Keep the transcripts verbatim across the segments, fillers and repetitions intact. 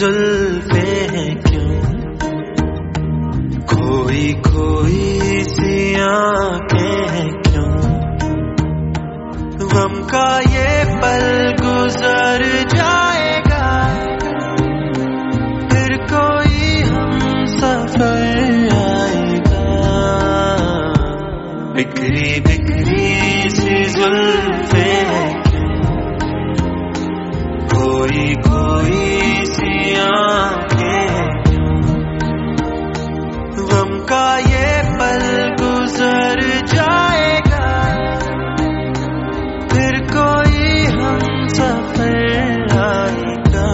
जुल्फे हैं क्यों, खोई खोई सी आंखें हैं क्यों, गम का ये पल गुजर जाएगा, फिर कोई हम सफर आएगा। बिखरी बिखरी सी जुल्फे हैं कोई कोई सी आंखें हैं क्यों, गम का ये पल गुजर जाएगा, फिर कोई हम सफर आएगा।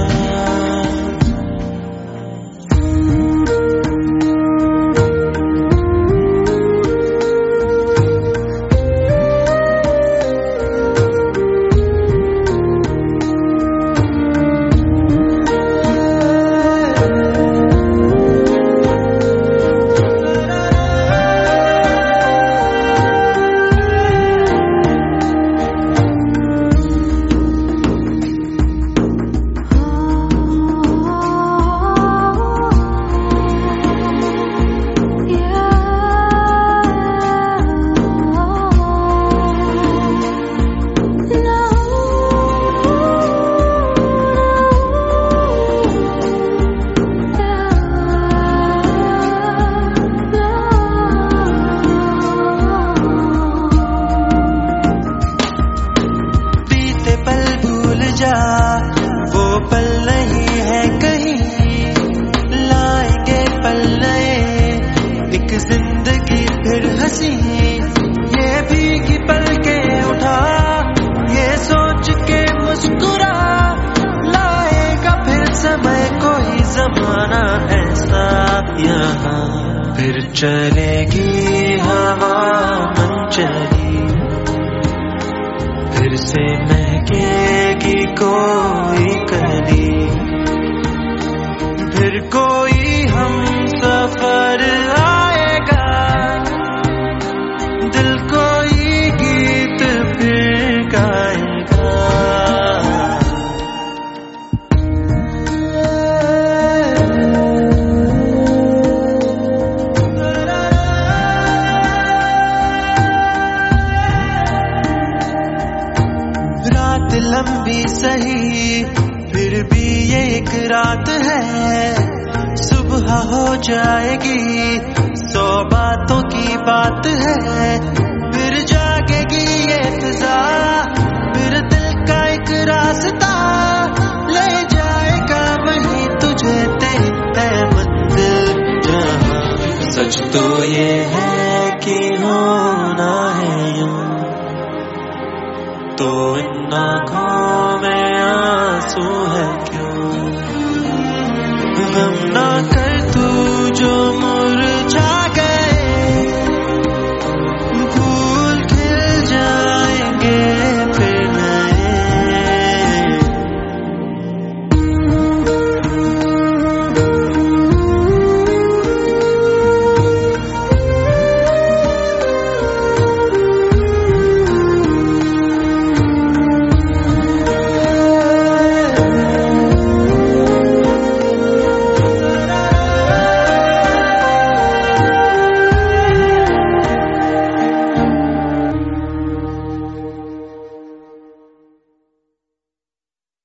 वो पल नहीं है कहीं, लाएंगे पल नए, एक जिंदगी फिर हंसी, ये भीगी पल के उठा, ये सोच के मुस्कुरा, लाएगा फिर समय कोई जमाना ऐसा यहाँ, फिर चलेगी हवा मन चली, फिर से महकेगी कोई कली, फिर कोई हम सफर आएगा, दिल कोई गीत फिर गाएगा। रात लंबी सही फिर भी ये एक रात है, सुबह हो जाएगी सौ बातों की बात है, फिर जागेगी ये फिजा, फिर दिल का एक रास्ता ले जाएगा वहीं तुझे, तेरे मंजिल जहां। सच तो ये है कि होना है यूं, तो इन आँखों में आंसू है क्यों, गम ना कर तू जो